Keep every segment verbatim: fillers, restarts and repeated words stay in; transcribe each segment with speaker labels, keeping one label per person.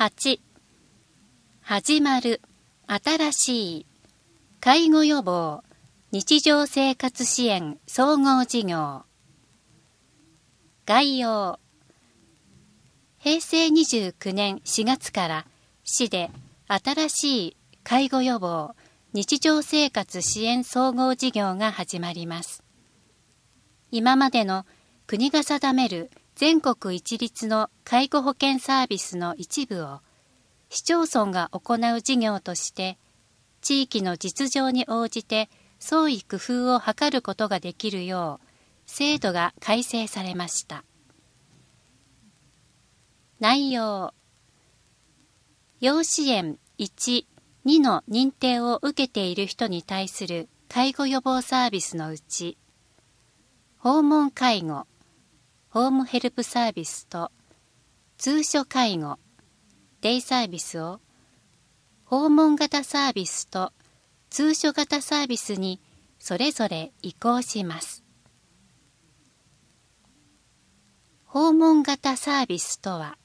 Speaker 1: はち、始まる新しい介護予防日常生活支援総合事業。概要。へいせいにじゅうきゅうねんしがつから市で新しい介護予防日常生活支援総合事業が始まります。今までの国が定める全国一律の介護保険サービスの一部を市町村が行う事業として地域の実情に応じて創意工夫を図ることができるよう制度が改正されました。内容。要支援いち、にの認定を受けている人に対する介護予防サービスのうち、訪問介護、ホームヘルプサービスと通所介護、デイサービスを訪問型サービスと通所型サービスにそれぞれ移行します。訪問型サービスとは、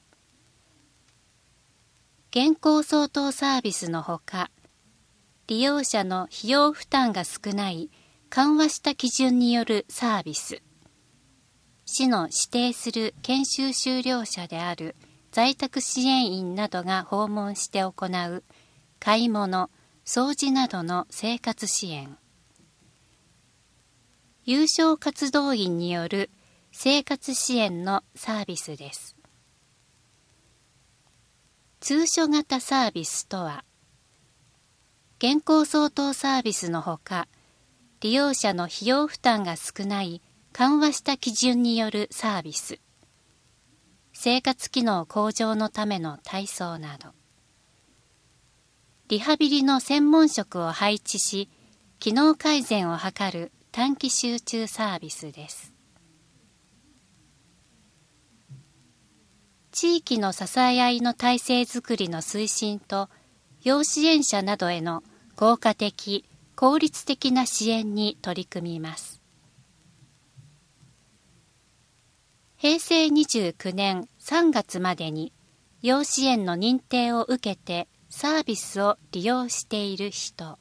Speaker 1: 現行相当サービスのほか、利用者の費用負担が少ない緩和した基準によるサービス、市の指定する研修修了者である在宅支援員などが訪問して行う買い物、掃除などの生活支援、有償活動員による生活支援のサービスです。通所型サービスとは、現行相当サービスのほか、利用者の費用負担が少ない緩和した基準によるサービス、生活機能向上のための体操など、リハビリの専門職を配置し、機能改善を図る短期集中サービスです。地域の支え合いの体制づくりの推進と、要支援者などへの効果的、効率的な支援に取り組みます。へいせいにじゅうきゅうねんさんがつまでに、要支援の認定を受けてサービスを利用している人。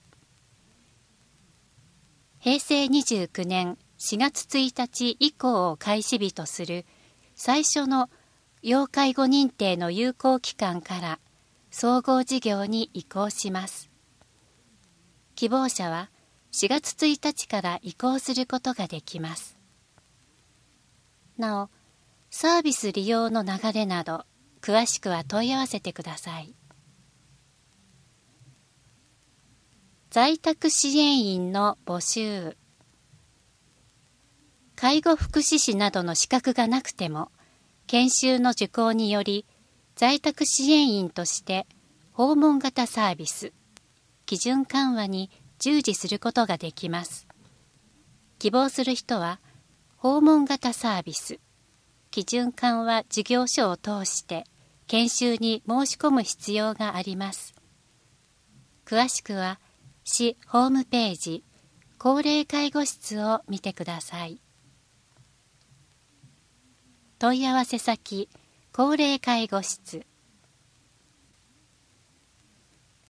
Speaker 1: へいせいにじゅうきゅうねんしがつついたち以降を開始日とする最初の要介護認定の有効期間から総合事業に移行します。希望者はしがつついたちから移行することができます。なお、サービス利用の流れなど、詳しくは問い合わせてください。在宅支援員の募集。介護福祉士などの資格がなくても、研修の受講により、在宅支援員として訪問型サービス、基準緩和に従事することができます。希望する人は、訪問型サービス、基準緩和事業所を通して研修に申し込む必要があります。詳しくは、市ホームページ、高齢介護室を見てください。問い合わせ先、高齢介護室